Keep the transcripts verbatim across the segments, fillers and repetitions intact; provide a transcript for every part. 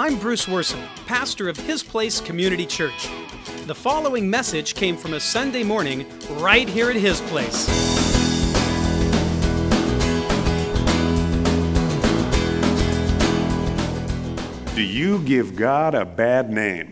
I'm Bruce Worson, pastor of His Place Community Church. The following message came from a Sunday morning right here at His Place. Do you give God a bad name?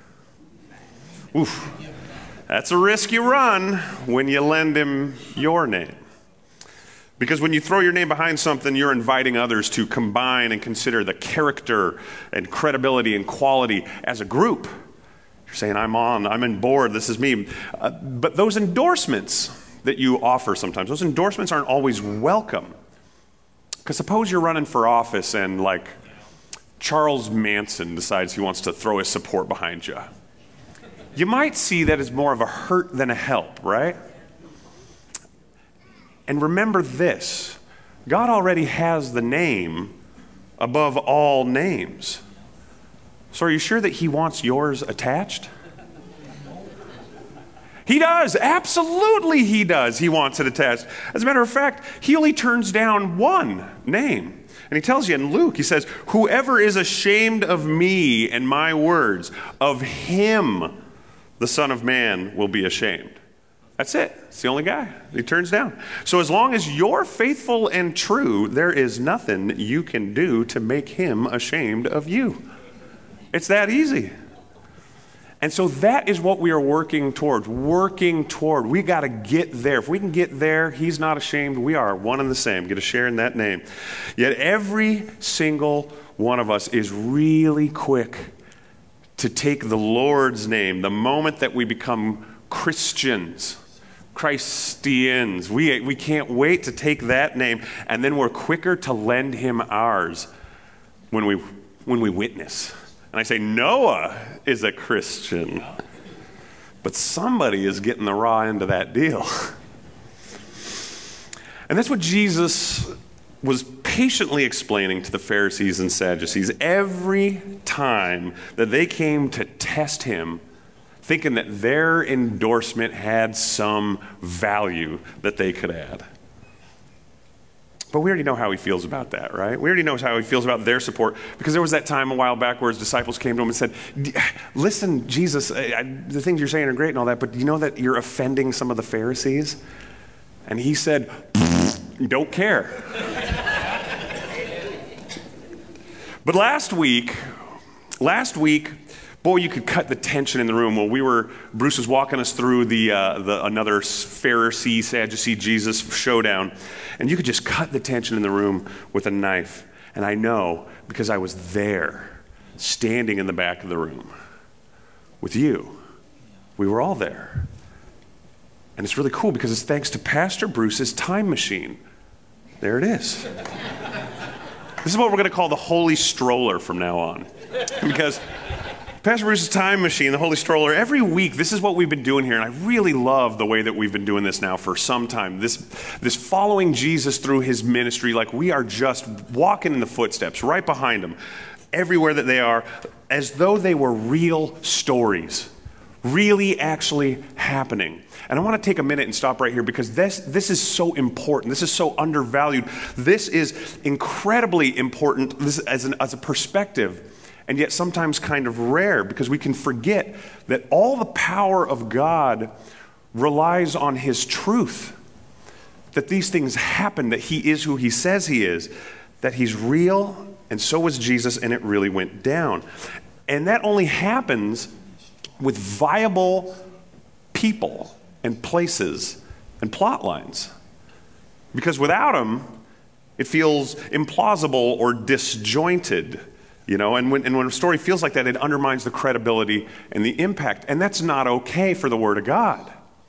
Oof. That's a risk you run when you lend Him your name. Because when you throw your name behind something, you're inviting others to combine and consider the character and credibility and quality as a group. You're saying, I'm on, I'm on board, this is me. Uh, but those endorsements that you offer sometimes, those endorsements aren't always welcome. Because suppose you're running for office and like Charles Manson decides he wants to throw his support behind you. You might see that as more of a hurt than a help, right? And remember this, God already has the name above all names. So are you sure that He wants yours attached? He does, absolutely He does. He wants it attached. As a matter of fact, He only turns down one name. And He tells you in Luke, He says, whoever is ashamed of me and my words, of him the Son of Man will be ashamed. That's it. It's the only guy He turns down. So as long as you're faithful and true, there is nothing you can do to make Him ashamed of you. It's that easy. And so that is what we are working towards, working toward. We got to get there. If we can get there, He's not ashamed. We are one and the same. Get a share in that name. Yet every single one of us is really quick to take the Lord's name the moment that we become Christians. Christians. We, we can't wait to take that name, and then we're quicker to lend Him ours when we, when we witness. And I say, Noah is a Christian, but somebody is getting the raw end of that deal. And that's what Jesus was patiently explaining to the Pharisees and Sadducees every time that they came to test Him, thinking that their endorsement had some value that they could add. But we already know how He feels about that, right? We already know how He feels about their support, because there was that time a while back where His disciples came to Him and said, listen, Jesus, I, I, the things you're saying are great and all that, but do you know that you're offending some of the Pharisees? And He said, don't care. But last week, last week, boy, you could cut the tension in the room. Well, we were, Bruce was walking us through the, uh, the another Pharisee, Sadducee, Jesus showdown. And you could just cut the tension in the room with a knife. And I know, because I was there, standing in the back of the room with you. We were all there. And it's really cool because it's thanks to Pastor Bruce's time machine. There it is. This is what we're going to call the Holy Stroller from now on. Because Pastor Bruce's time machine, the Holy Stroller, every week, this is what we've been doing here, and I really love the way that we've been doing this now for some time. This, this following Jesus through His ministry, like we are just walking in the footsteps, right behind Him, everywhere that they are, as though they were real stories, really actually happening. And I want to take a minute and stop right here, because this, this is so important. This is so undervalued. This is incredibly important this, as, an, as a perspective. And yet sometimes kind of rare, because we can forget that all the power of God relies on His truth. That these things happen, that He is who He says He is, that He's real, and so was Jesus, and it really went down. And that only happens with viable people and places and plot lines. Because without them, it feels implausible or disjointed. You know, and when, and when a story feels like that, it undermines the credibility and the impact. And that's not okay for the Word of God.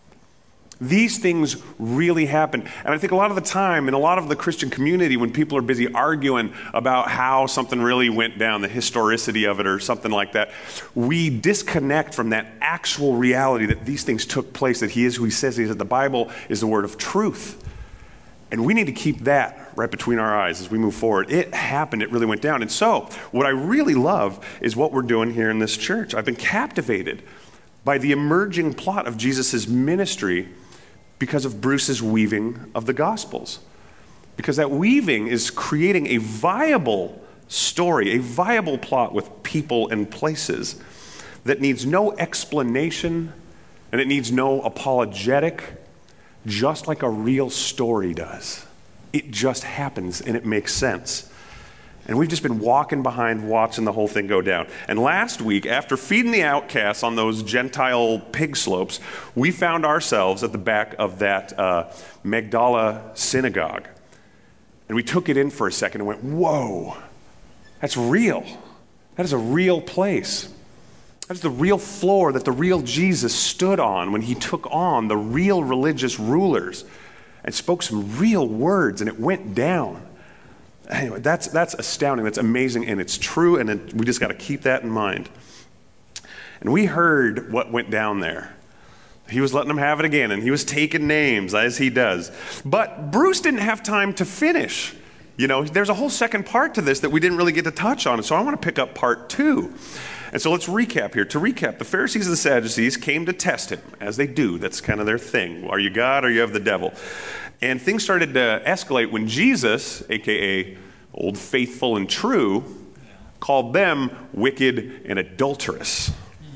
These things really happen. And I think a lot of the time, in a lot of the Christian community, when people are busy arguing about how something really went down, the historicity of it or something like that, we disconnect from that actual reality that these things took place, that He is who He says He is, that the Bible is the word of truth. And we need to keep that right between our eyes as we move forward. It happened. It really went down. And so what I really love is what we're doing here in this church. I've been captivated by the emerging plot of Jesus' ministry because of Bruce's weaving of the Gospels. Because that weaving is creating a viable story, a viable plot with people and places that needs no explanation and it needs no apologetic, just like a real story does. It just happens and it makes sense. And we've just been walking behind, watching the whole thing go down. And last week, after feeding the outcasts on those Gentile pig slopes, we found ourselves at the back of that uh, Magdala synagogue. And we took it in for a second and went, whoa, that's real. That is a real place. That's the real floor that the real Jesus stood on when he took on the real religious rulers and spoke some real words, and it went down. Anyway, that's that's astounding. That's amazing, and it's true, and it, we just got to keep that in mind. And we heard what went down there. He was letting them have it again, and he was taking names, as he does. But Bruce didn't have time to finish. You know, there's a whole second part to this that we didn't really get to touch on, so I want to pick up part two. And so let's recap here. To recap, the Pharisees and the Sadducees came to test him, as they do. That's kind of their thing. Are you God or you have the devil? And things started to escalate when Jesus, a k a. Old Faithful and True, called them wicked and adulterous.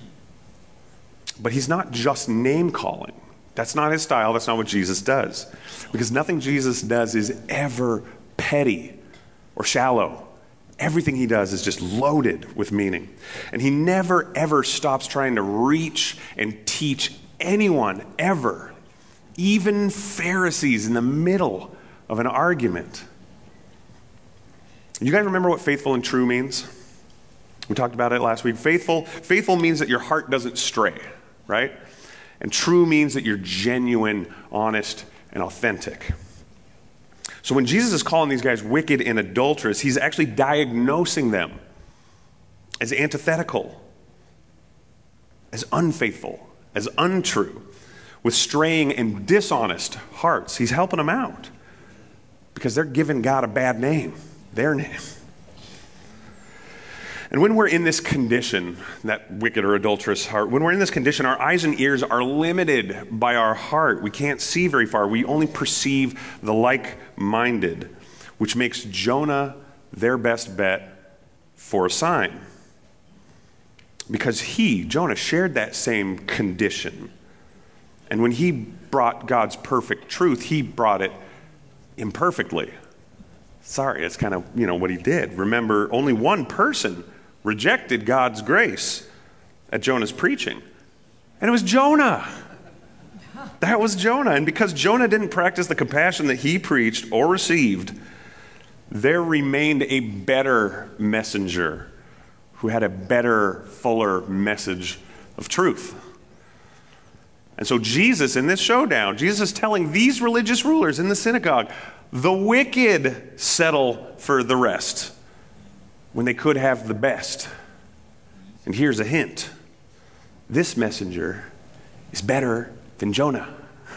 But he's not just name-calling. That's not his style. That's not what Jesus does. Because nothing Jesus does is ever petty or shallow. Everything he does is just loaded with meaning. And he never, ever stops trying to reach and teach anyone, ever. Even Pharisees in the middle of an argument. You guys remember what faithful and true means? We talked about it last week. Faithful, faithful means that your heart doesn't stray, right? And true means that you're genuine, honest, and authentic. So when Jesus is calling these guys wicked and adulterous, he's actually diagnosing them as antithetical, as unfaithful, as untrue, with straying and dishonest hearts. He's helping them out because they're giving God a bad name, their name. And when we're in this condition, that wicked or adulterous heart, when we're in this condition, our eyes and ears are limited by our heart. We can't see very far. We only perceive the like-minded, which makes Jonah their best bet for a sign. Because he, Jonah, shared that same condition. And when he brought God's perfect truth, he brought it imperfectly. Sorry, it's kind of, you know, what he did. Remember, only one person rejected God's grace at Jonah's preaching. And it was Jonah. That was Jonah. And because Jonah didn't practice the compassion that he preached or received, there remained a better messenger who had a better, fuller message of truth. And so Jesus, in this showdown, Jesus is telling these religious rulers in the synagogue, the wicked settle for the rest when they could have the best. And here's a hint. This messenger is better than Jonah.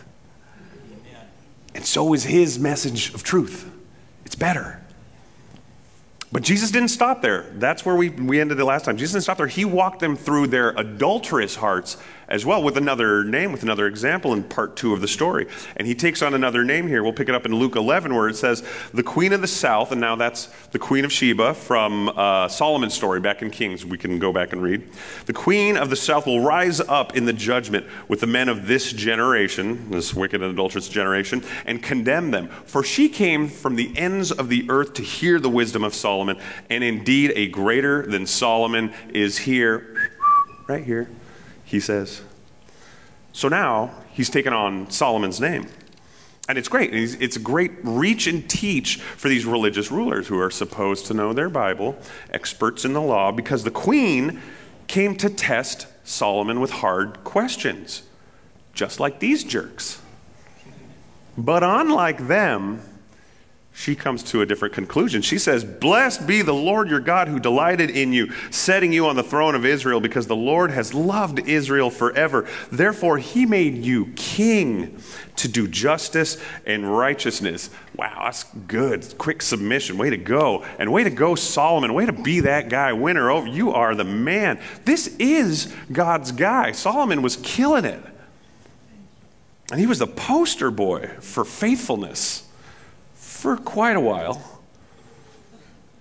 And so is his message of truth. It's better. But Jesus didn't stop there. That's where we, we ended the last time. Jesus didn't stop there. He walked them through their adulterous hearts as well with another name, with another example in part two of the story. And he takes on another name here. We'll pick it up in Luke eleven where it says, the queen of the south, and now that's the queen of Sheba from uh, Solomon's story back in Kings. We can go back and read. The queen of the south will rise up in the judgment with the men of this generation, this wicked and adulterous generation, and condemn them. For she came from the ends of the earth to hear the wisdom of Solomon, and indeed a greater than Solomon is here, right here, he says. So now he's taken on Solomon's name. And it's great. It's a great reach and teach for these religious rulers who are supposed to know their Bible, experts in the law, because the queen came to test Solomon with hard questions, just like these jerks. But unlike them, she comes to a different conclusion. She says, blessed be the Lord your God who delighted in you, setting you on the throne of Israel, because the Lord has loved Israel forever. Therefore, he made you king to do justice and righteousness. Wow, that's good. Quick submission. Way to go. And way to go, Solomon. Way to be that guy. Winner over. You are the man. This is God's guy. Solomon was killing it. And he was the poster boy for faithfulness for quite a while.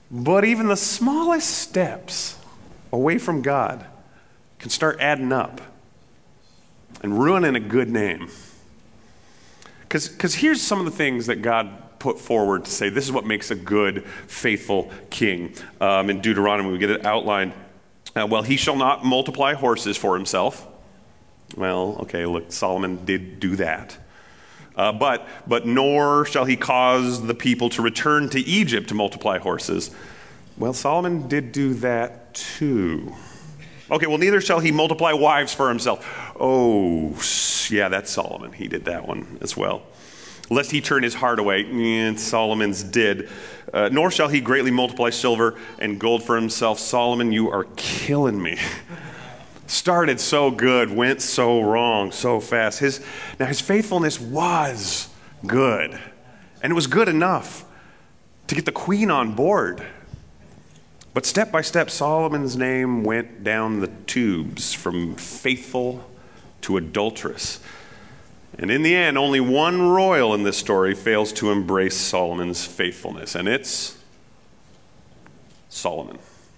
But even the smallest steps away from God can start adding up and ruining a good name. Because here's some of the things that God put forward to say this is what makes a good, faithful king. Um, in Deuteronomy, we get it outlined. Uh, well, he shall not multiply horses for himself. Well, okay, look, Solomon did do that. Uh, but, but nor shall he cause the people to return to Egypt to multiply horses. Well, Solomon did do that too. Okay, well, neither shall he multiply wives for himself. Oh, yeah, that's Solomon. He did that one as well. Lest he turn his heart away. Yeah, Solomon's did. Uh, nor shall he greatly multiply silver and gold for himself. Solomon, you are killing me. Started so good, went so wrong so fast. His, now, his faithfulness was good. And it was good enough to get the queen on board. But step by step, Solomon's name went down the tubes from faithful to adulterous. And in the end, only one royal in this story fails to embrace Solomon's faithfulness, and it's Solomon.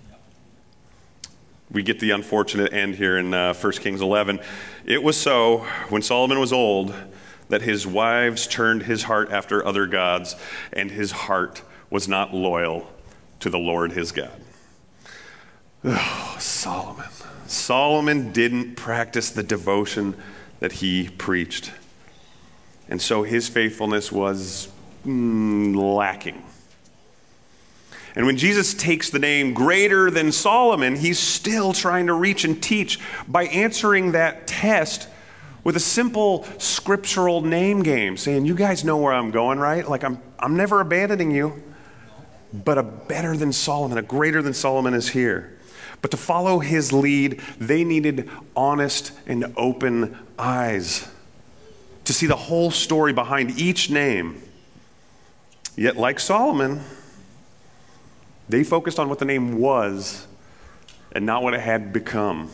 We get the unfortunate end here in uh, First Kings eleven. It was so, when Solomon was old, that his wives turned his heart after other gods, and his heart was not loyal to the Lord his God. Oh, Solomon. Solomon didn't practice the devotion that he preached. And so his faithfulness was mm, lacking. And when Jesus takes the name greater than Solomon, he's still trying to reach and teach by answering that test with a simple scriptural name game, saying, you guys know where I'm going, right? Like, I'm, I'm never abandoning you, but a better than Solomon, a greater than Solomon is here. But to follow his lead, they needed honest and open eyes to see the whole story behind each name. Yet, like Solomon, they focused on what the name was and not what it had become.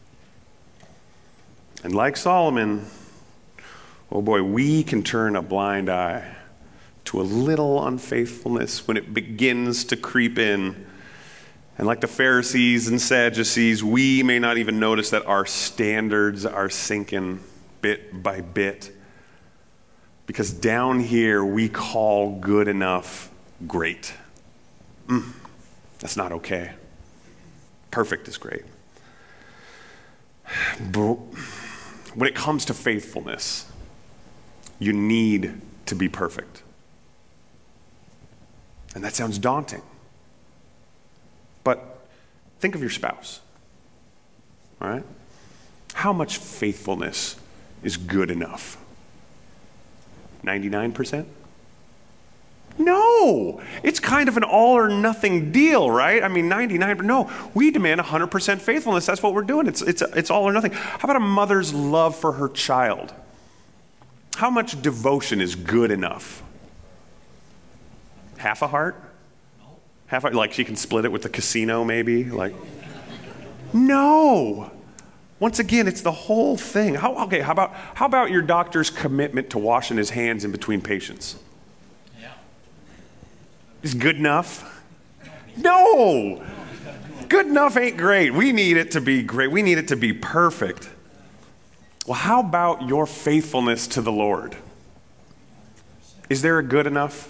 And like Solomon, oh boy, we can turn a blind eye to a little unfaithfulness when it begins to creep in. And like the Pharisees and Sadducees, we may not even notice that our standards are sinking bit by bit. Because down here, we call good enough great. Mm, that's not okay. Perfect is great. But when it comes to faithfulness, you need to be perfect. And that sounds daunting. But think of your spouse. All right? How much faithfulness is good enough? ninety-nine percent? No! It's kind of an all or nothing deal, right? I mean, ninety-nine, no, we demand one hundred percent faithfulness. That's what we're doing. It's, it's, it's all or nothing. How about a mother's love for her child? How much devotion is good enough? Half a heart? Half a, like she can split it with the casino maybe? Like, no! Once again, it's the whole thing. How, okay, how about, how about your doctor's commitment to washing his hands in between patients? Yeah. Is good enough? No! Good enough ain't great. We need it to be great. We need it to be perfect. Well, how about your faithfulness to the Lord? Is there a good enough?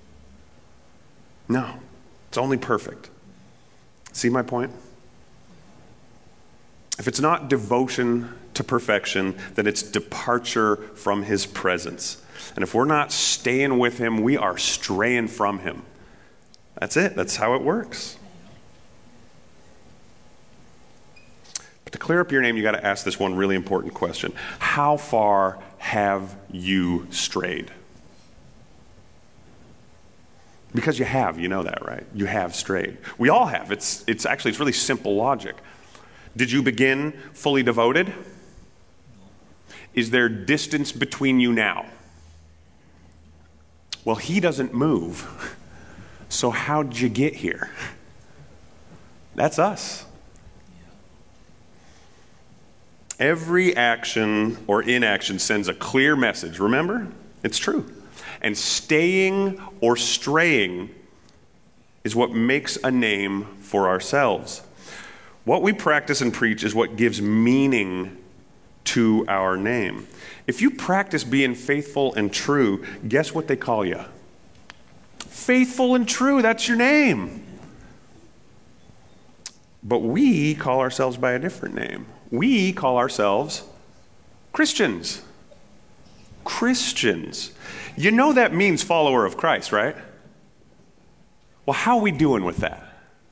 No. It's only perfect. See my point? If it's not devotion to perfection, then it's departure from his presence. And if we're not staying with him, we are straying from him. That's it. That's how it works. But to clear up your name, you got to ask this one really important question. How far have you strayed? Because you have, you know that, right? You have strayed. We all have. It's, it's actually, it's really simple logic. Did you begin fully devoted? Is there distance between you now? Well, he doesn't move. So how'd you get here? That's us. Every action or inaction sends a clear message. Remember? It's true. And staying or straying is what makes a name for ourselves. What we practice and preach is what gives meaning to our name. If you practice being faithful and true, guess what they call you? Faithful and true, that's your name. But we call ourselves by a different name. We call ourselves Christians. Christians. You know that means follower of Christ, right? Well, how are we doing with that?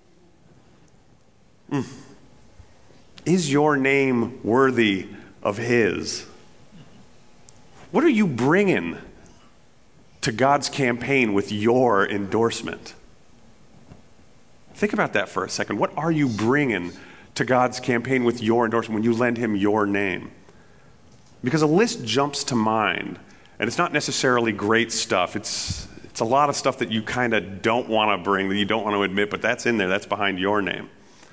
Mm. Is your name worthy of His? What are you bringing to God's campaign with your endorsement? Think about that for a second. What are you bringing to God's campaign with your endorsement when you lend Him your name? Because a list jumps to mind, and it's not necessarily great stuff. It's it's a lot of stuff that you kind of don't want to bring, that you don't want to admit, but that's in there. That's behind your name.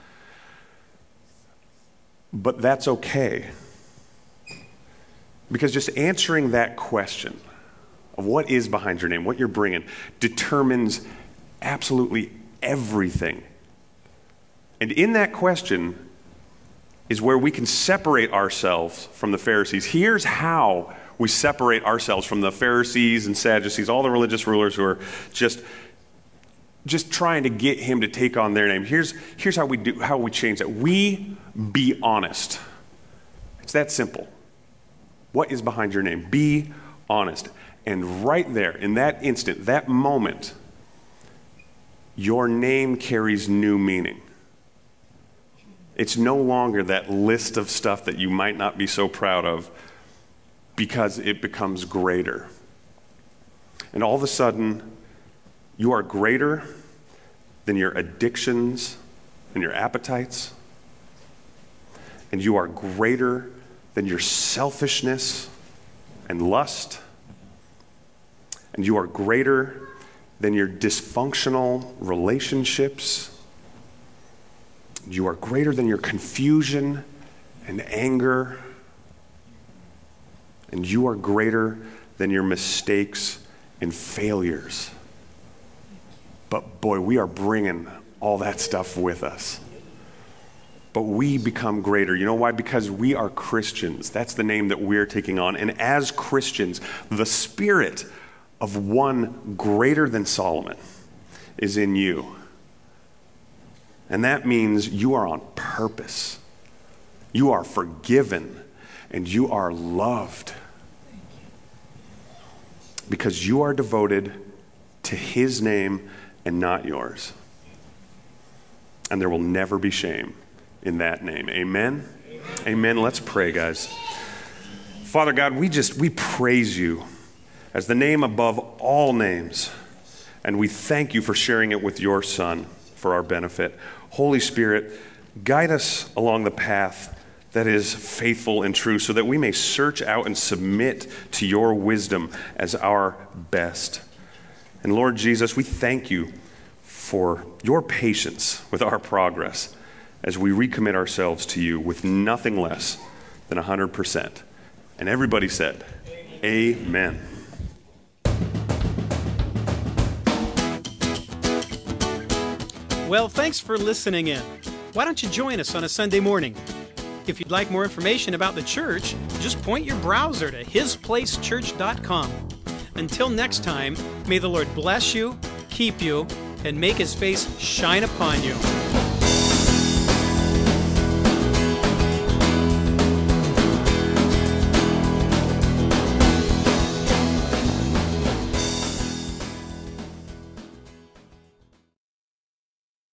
But that's okay. Because just answering that question of what is behind your name, what you're bringing, determines absolutely everything. And in that question is where we can separate ourselves from the Pharisees. Here's how we separate ourselves from the Pharisees and Sadducees, all the religious rulers who are just, just trying to get Him to take on their name. Here's, here's how we do, how we change that. We be honest. It's that simple. What is behind your name? Be honest. And right there, in that instant, that moment, your name carries new meaning. It's no longer that list of stuff that you might not be so proud of, because it becomes greater. And all of a sudden, you are greater than your addictions and your appetites. And you are greater than your selfishness and lust. And you are greater than your dysfunctional relationships. You are greater than your confusion and anger. And you are greater than your mistakes and failures. But boy, we are bringing all that stuff with us. But we become greater. You know why? Because we are Christians. That's the name that we're taking on. And as Christians, the spirit of one greater than Solomon is in you. And that means you are on purpose. You are forgiven. And you are loved. Because you are devoted to His name and not yours. And there will never be shame in that name. Amen? Amen. Amen. Let's pray, guys. Father God, we just, we praise You as the name above all names. And we thank You for sharing it with Your Son for our benefit. Holy Spirit, guide us along the path that is faithful and true, so that we may search out and submit to Your wisdom as our best. And Lord Jesus, we thank You for Your patience with our progress as we recommit ourselves to You with nothing less than one hundred percent. And everybody said, Amen. Well, thanks for listening in. Why don't you join us on a Sunday morning? If you'd like more information about the church, just point your browser to his place church dot com. Until next time, may the Lord bless you, keep you, and make His face shine upon you.